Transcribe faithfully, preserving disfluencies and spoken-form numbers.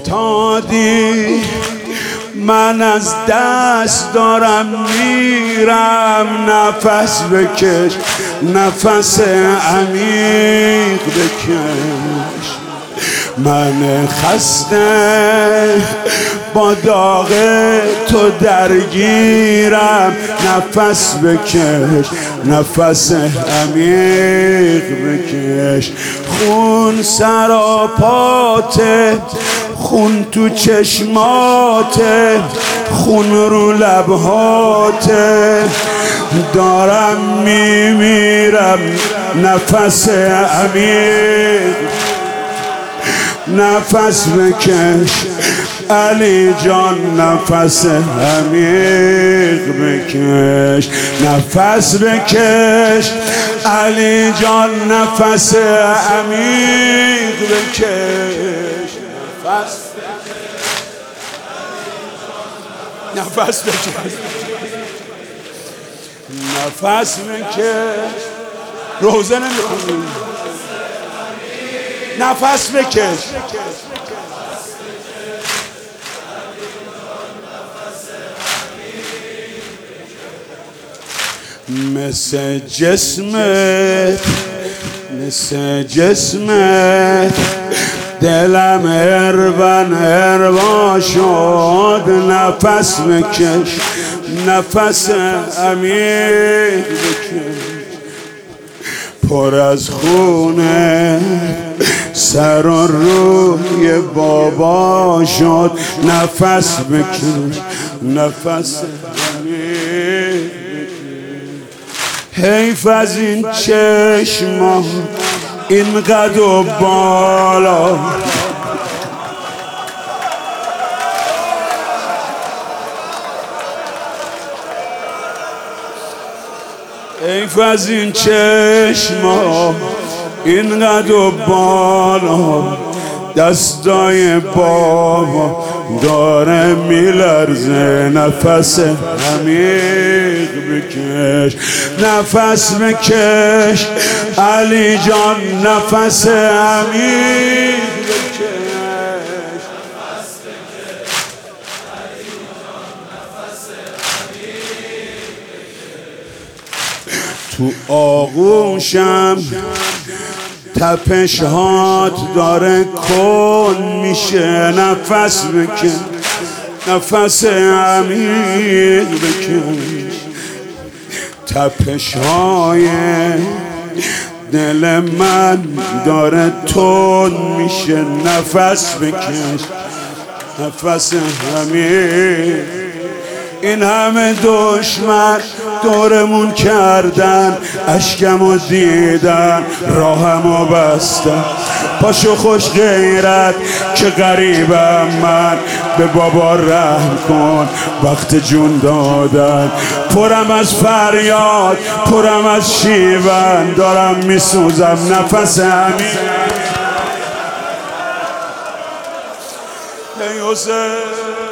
افتادی من از دست دارم میرم، نفس بکش نفس عمیق بکش. من خسته با داغ تو درگیرم، نفس بکش نفس عمیق بکش. خون سراپاته، خون تو چشماته، خون رو لبهاته، دارم میمیرم نفس عمیق. نفس بکش علی جان نفس عمیق بکش. نفس بکش علی جان نفس عمیق بکش. نفس نفس بکش نفس بکش. روزه نمیخونی نفس بکش. مثل جسمت مثل جسمت دلم اربن اربا شد، نفس بکش نفس عمیق بکش. پر از خونه سر و روی بابا شد، نفس بکش نفس عمیق بکش. حیف از این چشما این قد و بالا، حیف از این چشما این قد و بالا، دستای بابا داره میلرزه، نفس عمیق بکش نفس بکش علی جان نفس عمیق بکش. تو آغوشم تپش هات داره کن میشه، نفس بکش نفس عمیق بکش. تپش های دل من داره تون میشه، نفس بکش نفس عمیق. این همه دشمن دورمون کردن، اشکمو دیدن راهمو بستن. پاشو خوش غیرت که غریبم من، به بابا رحم کن وقت جون دادن. پرم از فریاد پرم از شیون، دارم میسوزم نفس عمیق. ای حسین